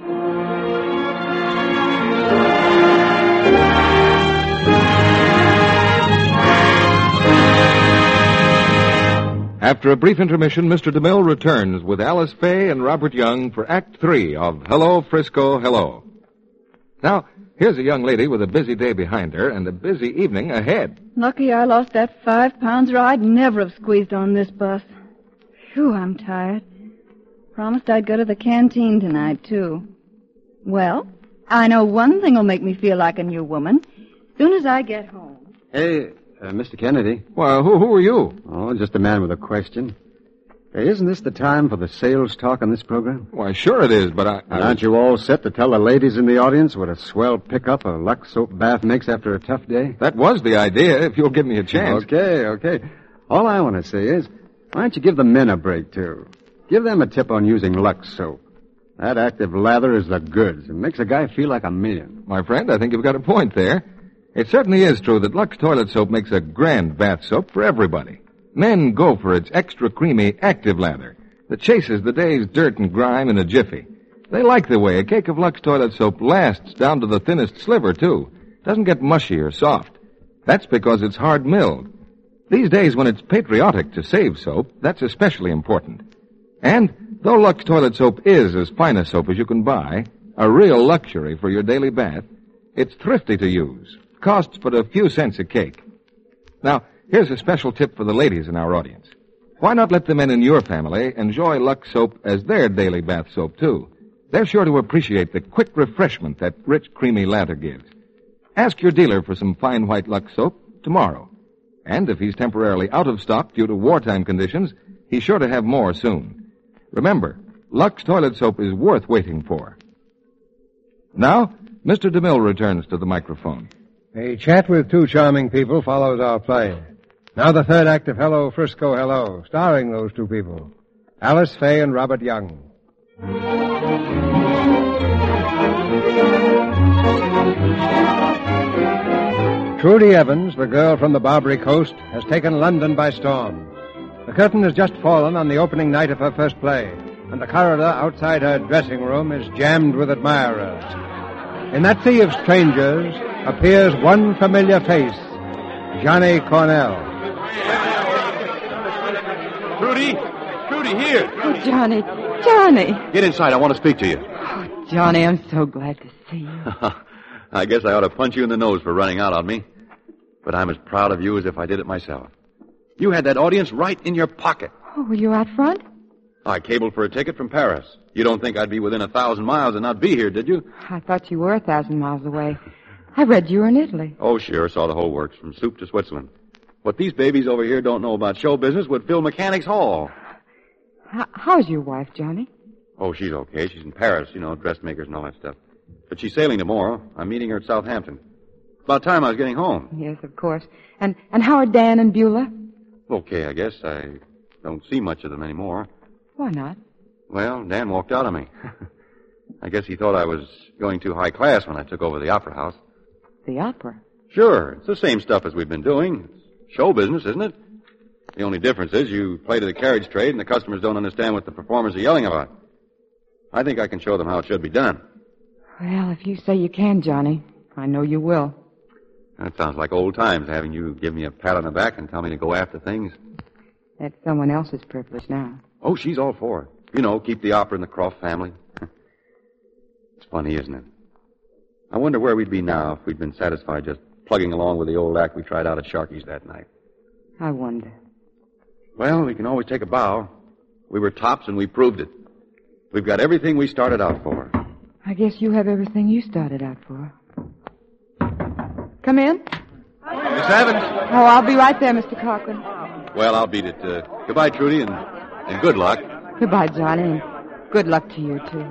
After a brief intermission, Mr. DeMille returns with Alice Faye and Robert Young for Act 3 of Hello, Frisco, Hello. Now, here's a young lady with a busy day behind her and a busy evening ahead. Lucky I lost that 5 pounds or I'd never have squeezed on this bus. Phew, I'm tired. Promised I'd go to the canteen tonight, too. Well, I know one thing will make me feel like a new woman. Soon as I get home. Hey, Mr. Kennedy. Well, who are you? Oh, just a man with a question. Hey, isn't this the time for the sales talk on this program? Why, sure it is, but Aren't you all set to tell the ladies in the audience what a swell pickup a Lux soap bath makes after a tough day? That was the idea, if you'll give me a chance. Okay. All I want to say is, why don't you give the men a break, too? Give them a tip on using Lux soap. That active lather is the goods. It makes a guy feel like a million. My friend, I think you've got a point there. It certainly is true that Lux toilet soap makes a grand bath soap for everybody. Men go for its extra creamy, active lather that chases the day's dirt and grime in a jiffy. They like the way a cake of Lux toilet soap lasts down to the thinnest sliver, too. Doesn't get mushy or soft. That's because it's hard milled. These days when it's patriotic to save soap, that's especially important. And though Lux toilet soap is as fine a soap as you can buy, a real luxury for your daily bath, it's thrifty to use. Costs but a few cents a cake. Now, here's a special tip for the ladies in our audience. Why not let the men in your family enjoy Lux soap as their daily bath soap, too? They're sure to appreciate the quick refreshment that rich, creamy lather gives. Ask your dealer for some fine white Lux soap tomorrow. And if he's temporarily out of stock due to wartime conditions, he's sure to have more soon. Remember, Lux toilet soap is worth waiting for. Now, Mr. DeMille returns to the microphone. A chat with two charming people follows our play. Now the third act of Hello, Frisco, Hello, starring those two people, Alice Faye and Robert Young. Trudy Evans, the girl from the Barbary Coast, has taken London by storm. The curtain has just fallen on the opening night of her first play, and the corridor outside her dressing room is jammed with admirers. In that sea of strangers appears one familiar face, Johnny Cornell. Trudy, here. Oh, Johnny. Johnny. Get inside. I want to speak to you. Oh, Johnny, I'm so glad to see you. I guess I ought to punch you in the nose for running out on me. But I'm as proud of you as if I did it myself. You had that audience right in your pocket. Oh, were you out front? I cabled for a ticket from Paris. You don't think I'd be within 1,000 miles and not be here, did you? I thought you were 1,000 miles away. I read you were in Italy. Oh, sure. Saw the whole works, from soup to Switzerland. What these babies over here don't know about show business would fill Mechanics Hall. How's your wife, Johnny? Oh, she's okay. She's in Paris, dressmakers and all that stuff. But she's sailing tomorrow. I'm meeting her at Southampton. About time I was getting home. Yes, of course. And how are Dan and Beulah? Okay, I guess. I don't see much of them anymore. Why not? Well, Dan walked out on me. I guess he thought I was going too high class when I took over the opera house. The opera? Sure. It's the same stuff as we've been doing. It's show business, isn't it? The only difference is you play to the carriage trade and the customers don't understand what the performers are yelling about. I think I can show them how it should be done. Well, if you say you can, Johnny, I know you will. That sounds like old times, having you give me a pat on the back and tell me to go after things. That's someone else's privilege now. Oh, she's all for it. Keep the opera in the Croft family. It's funny, isn't it? I wonder where we'd be now if we'd been satisfied just plugging along with the old act we tried out at Sharky's that night. I wonder. Well, we can always take a bow. We were tops and we proved it. We've got everything we started out for. I guess you have everything you started out for. Come in. Miss Evans. Oh, I'll be right there, Mr. Cochran. Well, I'll beat it. Goodbye, Trudy, and good luck. Goodbye, Johnny, and good luck to you, too.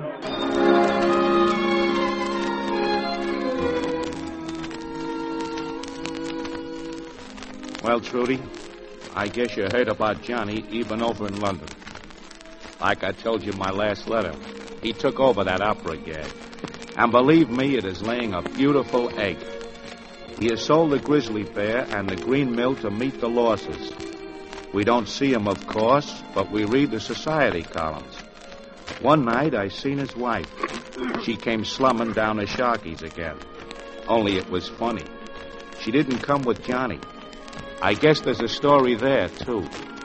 Well, Trudy, I guess you heard about Johnny even over in London. Like I told you in my last letter, he took over that opera gag. And believe me, it is laying a beautiful egg. He has sold the grizzly bear and the green mill to meet the losses. We don't see him, of course, but we read the society columns. One night, I seen his wife. She came slumming down to Sharky's again. Only it was funny. She didn't come with Johnny. I guess there's a story there, too.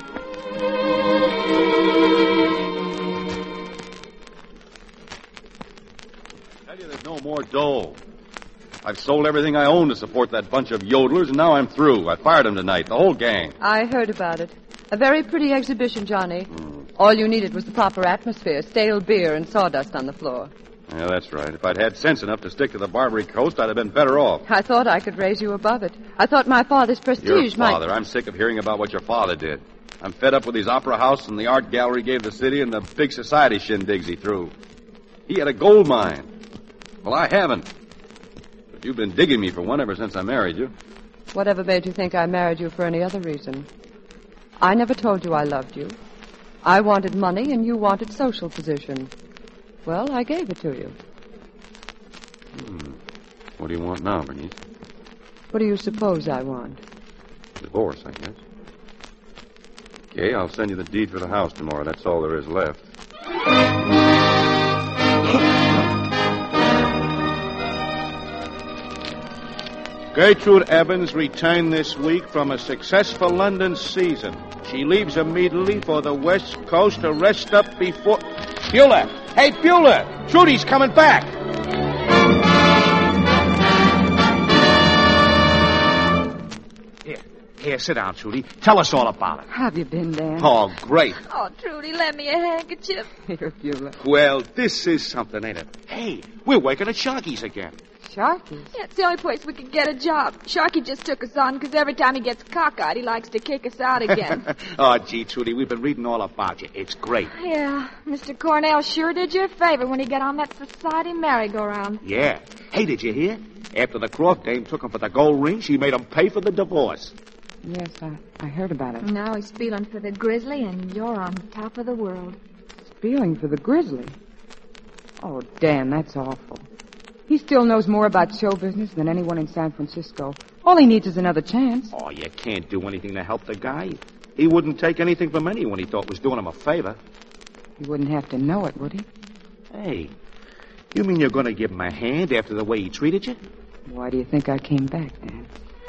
I tell you, there's no more dough. I've sold everything I own to support that bunch of yodelers, and now I'm through. I fired them tonight, the whole gang. I heard about it. A very pretty exhibition, Johnny. All you needed was the proper atmosphere, stale beer and sawdust on the floor. Yeah, that's right. If I'd had sense enough to stick to the Barbary Coast, I'd have been better off. I thought I could raise you above it. I thought my father's prestige Your father. I'm sick of hearing about what your father did. I'm fed up with his opera house and the art gallery gave the city and the big society shindigs he threw. He had a gold mine. Well, I haven't. But you've been digging me for one ever since I married you. Whatever made you think I married you for any other reason? I never told you I loved you. I wanted money and you wanted social position. Well, I gave it to you. What do you want now, Bernice? What do you suppose I want? Divorce, I guess. Okay, I'll send you the deed for the house tomorrow. That's all there is left. Gertrude Evans returned this week from a successful London season. She leaves immediately for the West Coast to rest up before... Beulah! Hey, Beulah! Trudy's coming back! Here, sit down, Trudy. Tell us all about it. How have you been, Dan? Oh, great. Oh, Trudy, lend me a handkerchief. Here, Beulah. Well, this is something, ain't it? Hey, we're working at Sharky's again. Sharky's? Yeah, it's the only place we can get a job. Sharky just took us on because every time he gets cockeyed, he likes to kick us out again. Oh, gee, Trudy, we've been reading all about you. It's great. Yeah, Mr. Cornell sure did you a favor when he got on that society merry-go-round. Yeah. Hey, did you hear? After the Croft dame took him for the gold ring, she made him pay for the divorce. Yes, I heard about it. Now he's feeling for the grizzly, and you're on top of the world. Feeling for the grizzly? Oh, Dan, that's awful. He still knows more about show business than anyone in San Francisco. All he needs is another chance. Oh, you can't do anything to help the guy. He wouldn't take anything from anyone he thought was doing him a favor. He wouldn't have to know it, would he? Hey, you mean you're going to give him a hand after the way he treated you? Why do you think I came back, Dan?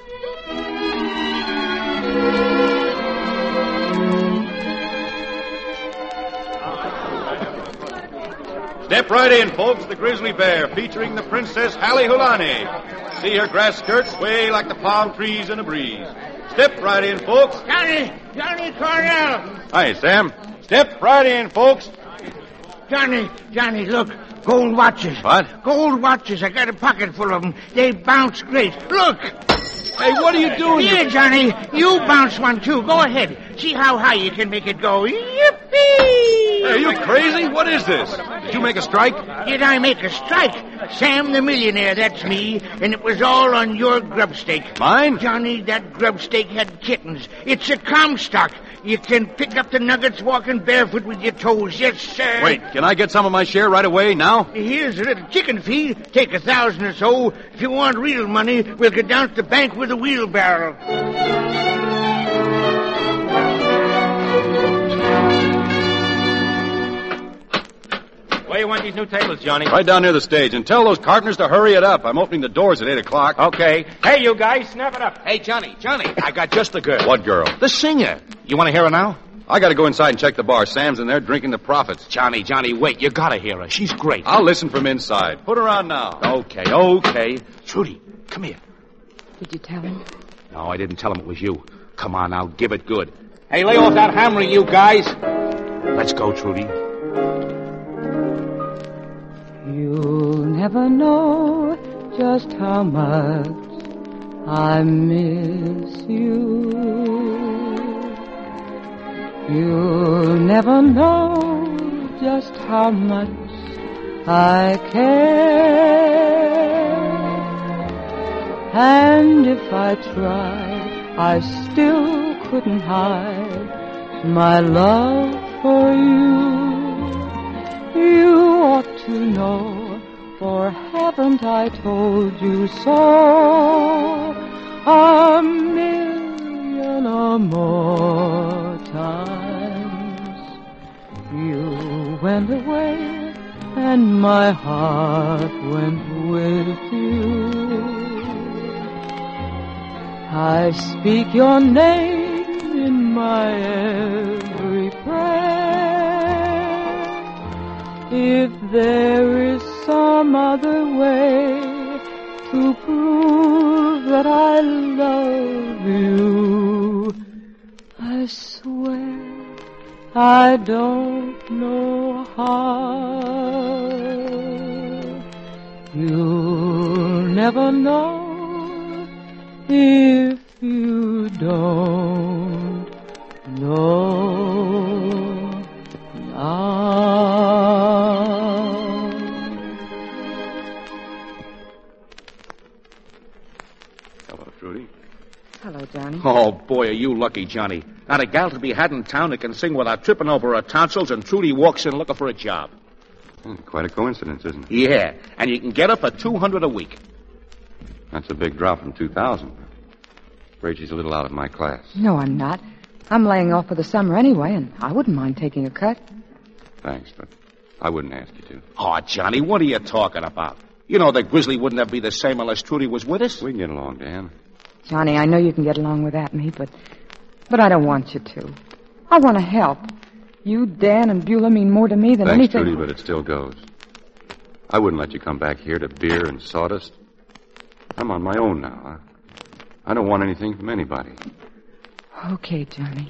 Step right in, folks. The Grizzly Bear, featuring the Princess Hallie Hulani. See her grass skirts sway like the palm trees in a breeze. Step right in, folks. Johnny Cornell. Hi, Sam. Step right in, folks. Johnny, look. Gold watches. What? Gold watches. I got a pocket full of them. They bounce great. Look. Hey, what are you doing? Here, Johnny. You bounce one, too. Go ahead. See how high you can make it go. Yippee! Hey, are you crazy? What is this? Did you make a strike? Did I make a strike? Sam the millionaire, that's me. And it was all on your grub stake. Mine? Johnny, that grub stake had kittens. It's a Comstock. You can pick up the nuggets walking barefoot with your toes. Yes, sir. Wait, can I get some of my share right away, now? Here's a little chicken fee. Take 1,000 or so. If you want real money, we'll go down to the bank with a wheelbarrow. Where you want these new tables, Johnny? Right down near the stage. And tell those carpenters to hurry it up. I'm opening the doors at 8 o'clock. Okay. Hey, you guys, snap it up. Hey, Johnny, I got just the girl. What girl? The singer. You want to hear her now? I got to go inside and check the bar. Sam's in there drinking the profits. Johnny, wait. You got to hear her. She's great. I'll listen from inside. Put her on now. Okay. Trudy, come here. Did you tell him? No, I didn't tell him it was you. Come on now, give it good. Hey, lay off that hammering, you guys. Let's go, Trudy. You'll never know just how much I miss you. You'll never know just how much I care. And if I tried, I still couldn't hide my love for you. You ought to know, for haven't I told you so 1,000,000 or more times? You went away, and my heart went with you. I speak your name in my every prayer. If there is some other way to prove that I love you, I swear I don't know how. You'll never know if you don't know now. Hello, Trudy. Hello, Johnny. Oh, boy, are you lucky, Johnny. Not a gal to be had in town that can sing without tripping over her tonsils, and Trudy walks in looking for a job. Quite a coincidence, isn't it? Yeah, and you can get her for $200 a week. That's a big drop from 2,000. Afraid she's a little out of my class. No, I'm not. I'm laying off for the summer anyway, and I wouldn't mind taking a cut. Thanks, but I wouldn't ask you to. Oh, Johnny, what are you talking about? You know the Grizzly wouldn't have been the same unless Trudy was with us. We can get along, Dan. Johnny, I know you can get along without me, but I don't want you to. I want to help. You, Dan, and Beulah mean more to me than Thanks, anything. Trudy, but it still goes. I wouldn't let you come back here to beer and sawdust. I'm on my own now. I don't want anything from anybody. Okay, Johnny.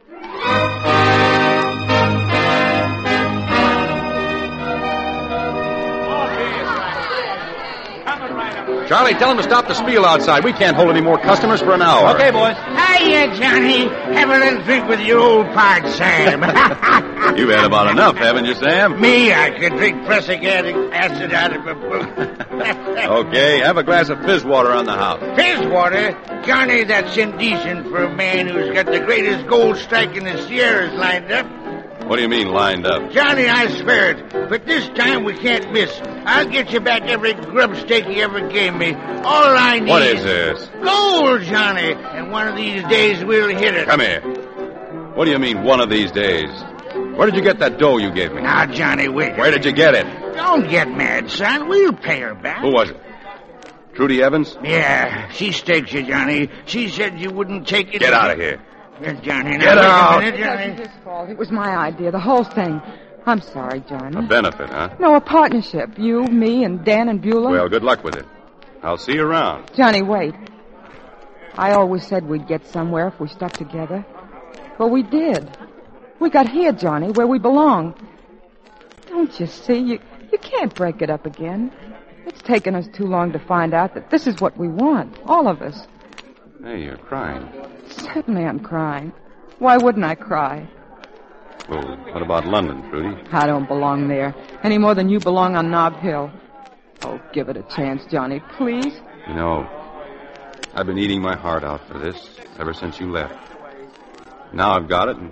Charlie, tell him to stop the spiel outside. We can't hold any more customers for an hour. Okay, boys. Hiya, Johnny. Have a little drink with your old pard, Sam. You've had about enough, haven't you, Sam? Me, I can drink prussic acid out of a boot. Okay, have a glass of fizz water on the house. Fizz water? Johnny, that's indecent for a man who's got the greatest gold strike in the Sierras lined up. What do you mean, lined up? Johnny, I swear it. But this time we can't miss. I'll get you back every grub steak you ever gave me. All I need... What is this? Gold, Johnny. And one of these days we'll hit it. Come here. What do you mean, one of these days? Where did you get that dough you gave me? Now, Johnny, wait. Where did you get it? Don't get mad, son. We'll pay her back. Who was it? Trudy Evans? Yeah, she staked you, Johnny. She said you wouldn't take it. Get out of here. Yes, Johnny. Get out. It wasn't his fault. It was my idea, the whole thing. I'm sorry, Johnny. A benefit, huh? No, a partnership. You, me, and Dan and Beulah. Well, good luck with it. I'll see you around. Johnny, wait. I always said we'd get somewhere if we stuck together. Well, we did. We got here, Johnny, where we belong. Don't you see? You can't break it up again. It's taken us too long to find out that this is what we want, all of us. Hey, you're crying. Certainly I'm crying. Why wouldn't I cry? Well, what about London, Trudy? I don't belong there, any more than you belong on Nob Hill. Oh, give it a chance, Johnny, please. You know, I've been eating my heart out for this ever since you left. Now I've got it, and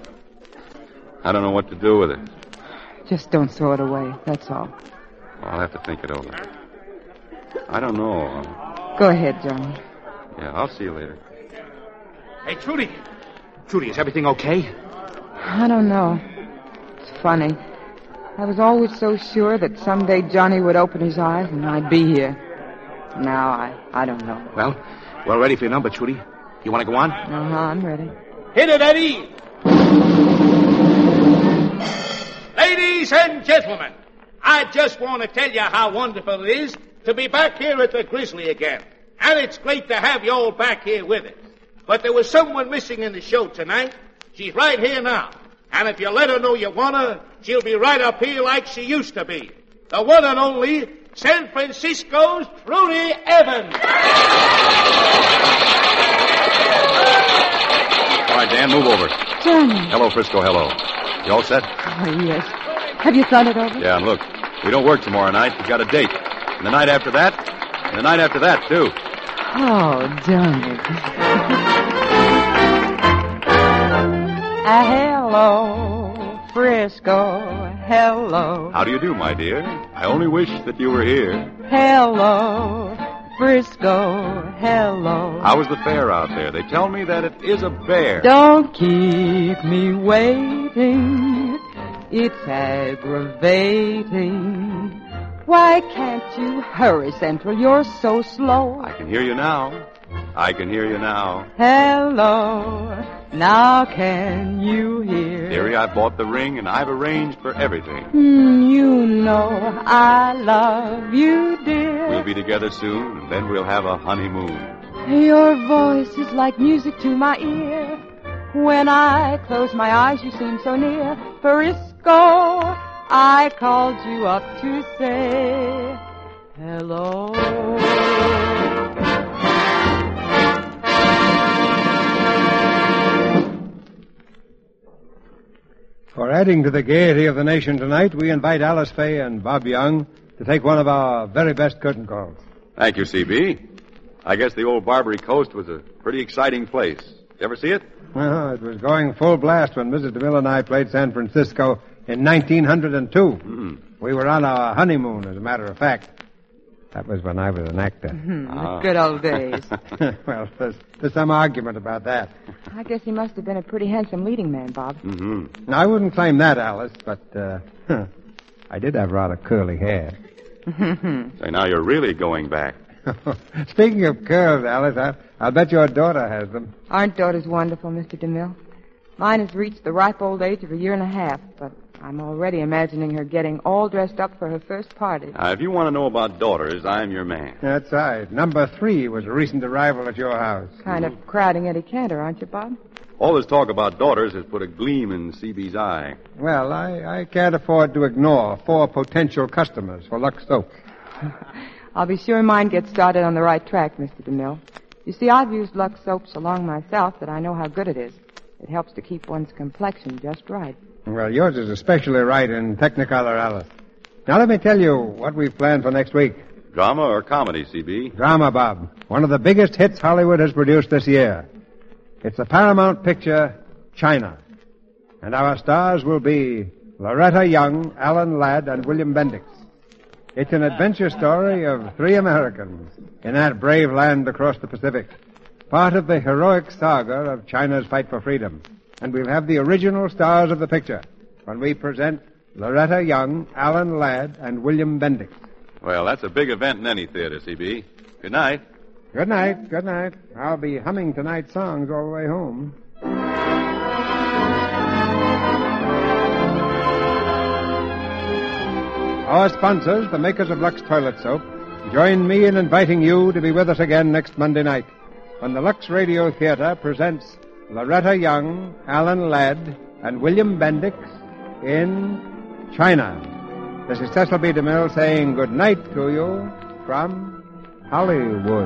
I don't know what to do with it. Just don't throw it away, that's all. I'll have to think it over. I don't know. Go ahead, Johnny. Yeah, I'll see you later. Hey, Trudy. Trudy, is everything okay? I don't know. It's funny. I was always so sure that someday Johnny would open his eyes and I'd be here. Now, I don't know. Well, we're ready for your number, Trudy. You want to go on? Uh-huh, I'm ready. Hit it, Eddie! Ladies and gentlemen, I just want to tell you how wonderful it is to be back here at the Grizzly again. And it's great to have you all back here with us. But there was someone missing in the show tonight. She's right here now. And if you let her know you want her, she'll be right up here like she used to be. The one and only San Francisco's Trudy Evans. All right, Dan, move over. Johnny. Hello, Frisco, hello. You all set? Oh, yes. Have you thought it over? Yeah, and look, we don't work tomorrow night. We've got a date. And the night after that, and the night after that, too. Oh, Johnny. Hello, Frisco. Hello. How do you do, my dear? I only wish that you were here. Hello, Frisco. Hello. How is the fair out there? They tell me that it is a bear. Don't keep me waiting. It's aggravating. Why can't you hurry, Central? You're so slow. I can hear you now. I can hear you now. Hello. Now can you hear? Dearie, I bought the ring and I've arranged for everything. You know I love you, dear. We'll be together soon, and then we'll have a honeymoon. Your voice is like music to my ear. When I close my eyes, you seem so near. Frisco, I called you up to say hello. For adding to the gaiety of the nation tonight, we invite Alice Faye and Bob Young to take one of our very best curtain calls. Thank you, C.B. I guess the old Barbary Coast was a pretty exciting place. You ever see it? Well, it was going full blast when Mrs. DeMille and I played San Francisco in 1902. Mm-hmm. We were on our honeymoon, as a matter of fact. That was when I was an actor. The good old days. Well, there's some argument about that. I guess he must have been a pretty handsome leading man, Bob. Mm-hmm. Now, I wouldn't claim that, Alice, but I did have rather curly hair. Say, now you're really going back. Speaking of curls, Alice, I'll bet your daughter has them. Aren't daughters wonderful, Mr. DeMille? Mine has reached the ripe old age of 1.5 years, but I'm already imagining her getting all dressed up for her first party. If you want to know about daughters, I'm your man. That's right. Number 3 was a recent arrival at your house. Kind of crowding Eddie Cantor, aren't you, Bob? All this talk about daughters has put a gleam in CB's eye. Well, I can't afford to ignore 4 potential customers for Lux Soap. I'll be sure mine gets started on the right track, Mr. DeMille. You see, I've used Lux Soap so long myself that I know how good it is. It helps to keep one's complexion just right. Well, yours is especially right in Technicolor, Alice. Now let me tell you what we've planned for next week. Drama or comedy, CB? Drama, Bob. One of the biggest hits Hollywood has produced this year. It's the Paramount picture, China. And our stars will be Loretta Young, Alan Ladd, and William Bendix. It's an adventure story of 3 Americans in that brave land across the Pacific. Part of the heroic saga of China's fight for freedom. And we'll have the original stars of the picture when we present Loretta Young, Alan Ladd, and William Bendix. Well, that's a big event in any theater, CB. Good night. Good night, good night. I'll be humming tonight's songs all the way home. Our sponsors, the makers of Lux Toilet Soap, join me in inviting you to be with us again next Monday night when the Lux Radio Theater presents Loretta Young, Alan Ladd, and William Bendix in China. This is Cecil B. DeMille saying good night to you from Hollywood.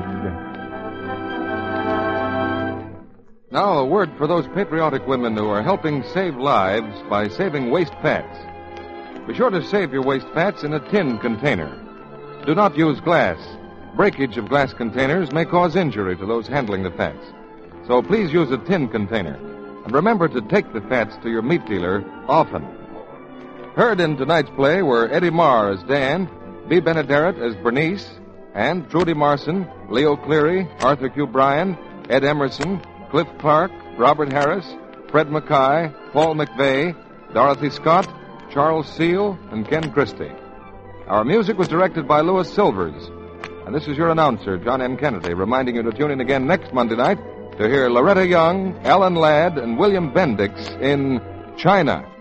Now, a word for those patriotic women who are helping save lives by saving waste fats. Be sure to save your waste fats in a tin container. Do not use glass. Breakage of glass containers may cause injury to those handling the fats. So please use a tin container. And remember to take the fats to your meat dealer often. Heard in tonight's play were Eddie Marr as Dan, Bea Benaderet as Bernice, and Trudy Marson, Leo Cleary, Arthur Q. Bryan, Ed Emerson, Cliff Clark, Robert Harris, Fred Mackay, Paul McVeigh, Dorothy Scott, Charles Seal, and Ken Christie. Our music was directed by Louis Silvers. And this is your announcer, John M. Kennedy, reminding you to tune in again next Monday night to hear Loretta Young, Alan Ladd, and William Bendix in China.